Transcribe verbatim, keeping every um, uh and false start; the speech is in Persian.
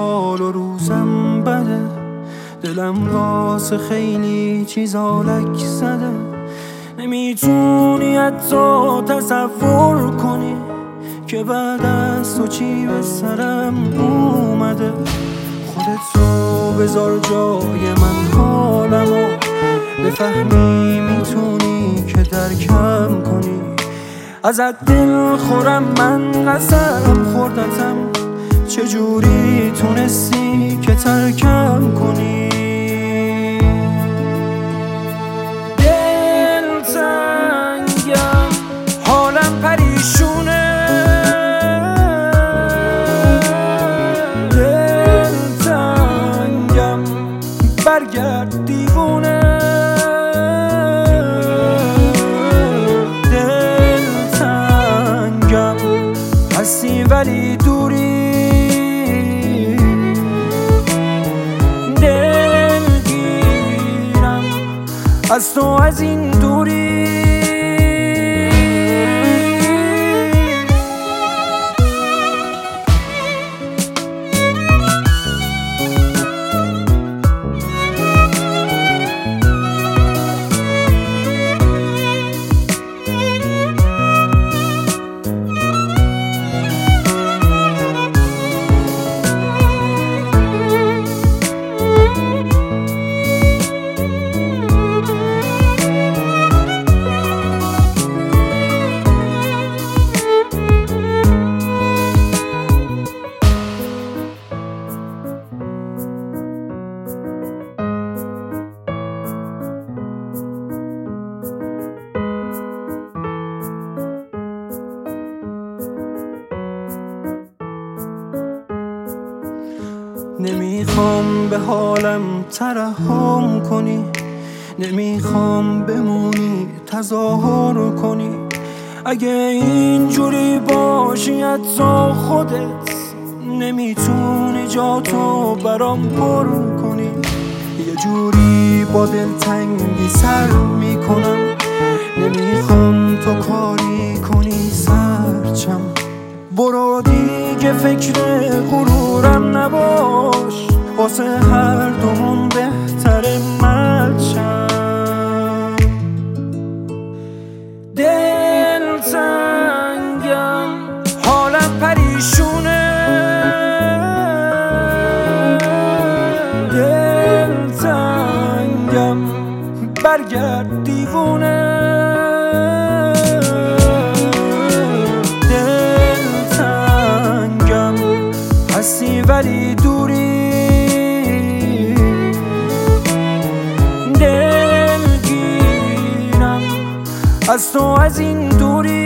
حال و روزم بده، دلم واسه خیلی چیزا لک زده. نمیتونی حتی تصور کنی که بعد از تو چی به سرم اومده. خودتو بذار جای من، حالمو بفهمی میتونی که درکم کنی. ازت دل خورم، من قسم خوردتم، چجوری تونستی که ترکم کنی. دل تنگم، حالم پریشونه، دل تنگم، برگرد دیوونه. دل تنگم، هستی ولی دوری، دلگیرم از تو از این دوری. نمیخوام به حالم ترحم کنی، نمیخوام بمونی تظاهر کنی. اگه اینجوری باشی حتی خودت نمیتونی جاتو برام پر کنی. یه جوری با دلتنگی سر میکنم، نمیخوام تو کاری کنی سرچم. برو دیگه فکر غرورم نباش، واسه هر دومون بهتره ملچم. دل تنگم، حالم پریشونه، دل تنگم، برگرد دیوونه. هستی ولی دوری، دلگیرم از تو از این دوری.